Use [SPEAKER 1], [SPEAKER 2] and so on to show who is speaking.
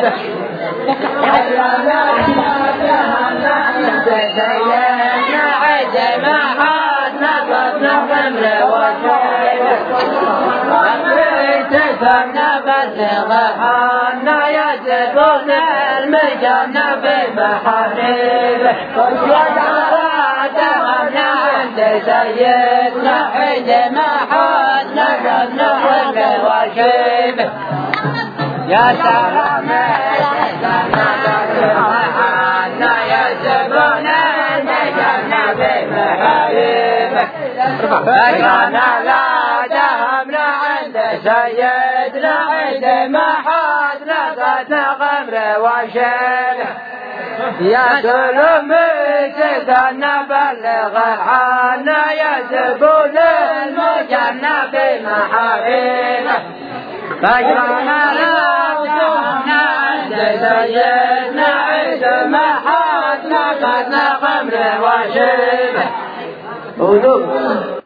[SPEAKER 1] بلغنا يجبون المجن بمحاربه ودعنا عند سيدنا حين ما حدنا قدنا وشيبه يا سلام بلغنا يجبون المجن بمحاربه فجعلنا لا دهمنا عند سيدنا عند ما حدنا قدنا غمر وشيبه يا سلام سيدنا بلغ عنا يا زبون المجنة بمحاربه فجرنا لا دهمنا عند سيدنا عند ما حدنا قدنا غمر وشيبه